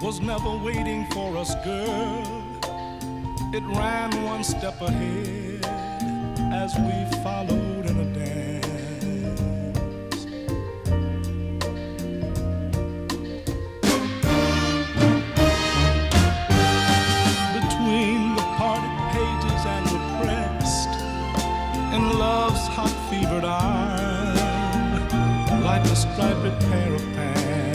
was never waiting for us, girl. It ran one step ahead as we followed in a dance. Between the parted pages and the pressed in love's hot fevered iron, like a striped pair of pants.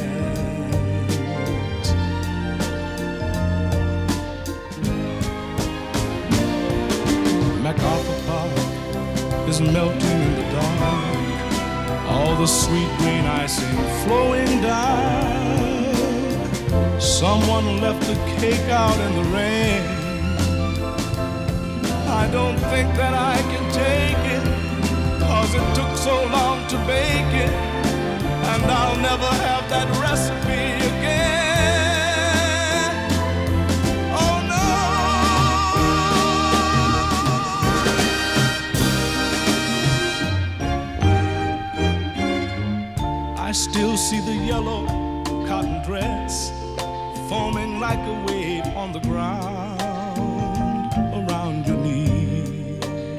MacArthur Park is melting in the dark, all the sweet green icing flowing down. Someone left the cake out in the rain. I don't think that I can take it, 'cause it took so long to bake it, and I'll never have that recipe again. I still see the yellow cotton dress foaming like a wave on the ground around your knees.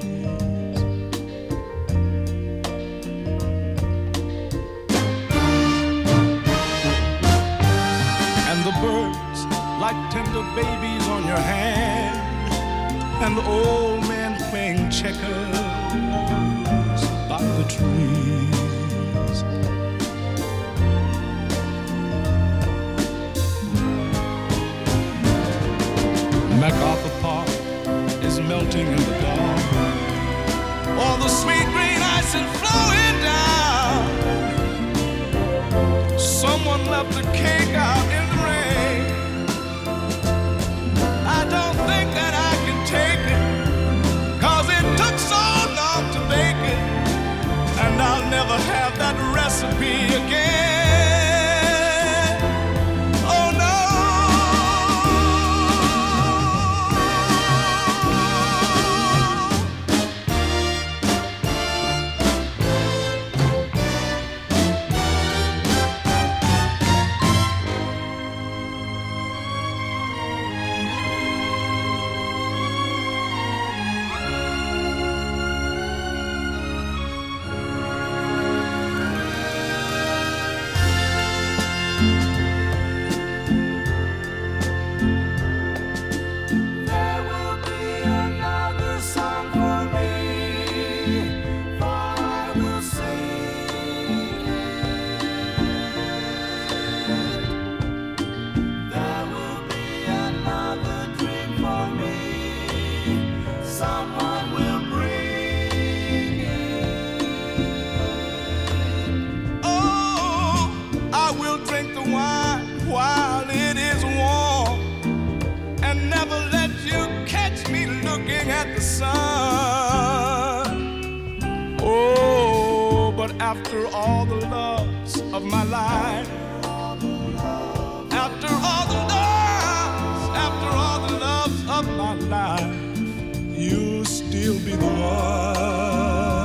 And the birds like tender babies on your hand, and the old man playing checkers by the trees. MacArthur Park is melting in the dark, all the sweet green icing flowing down. Someone left the cake out in the rain. I don't think that I can take it, 'cause it took so long to bake it, and I'll never have that recipe again. After all the loves of my life, after all the loves of my life, you'll still be the one.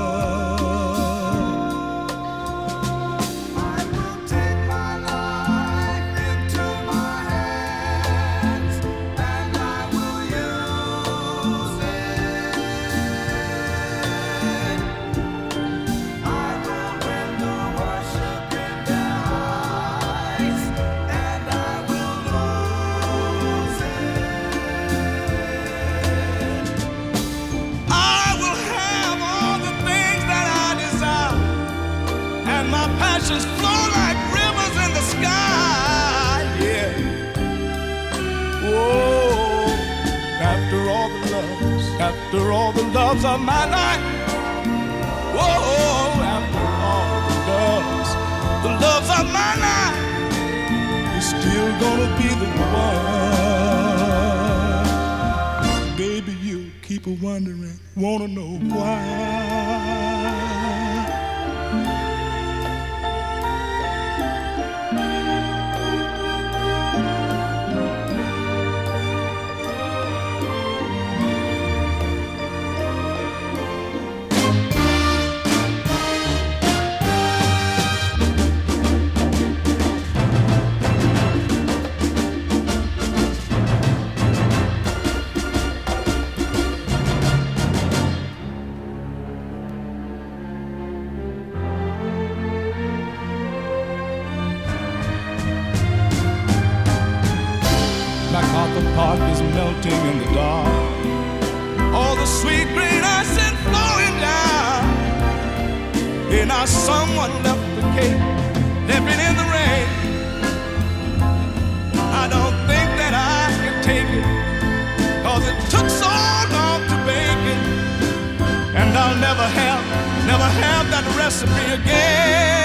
I will take my life into my hands, and I will use it. I will render worship in their eyes, and I will lose it. I will have all the things that I desire, and my passions flow like rivers in the sky. Yeah. Whoa. After all the loves of my life. Whoa. After all the loves of my life, you're still gonna be the one. Baby, you keep a wondering, wanna know why. MacArthur Park is melting in the dark. All the sweet green ice is flowing down. And now someone left the cake, left it in the rain. I don't think that I can take it, 'cause it took so long to bake it. And I'll never have that recipe again.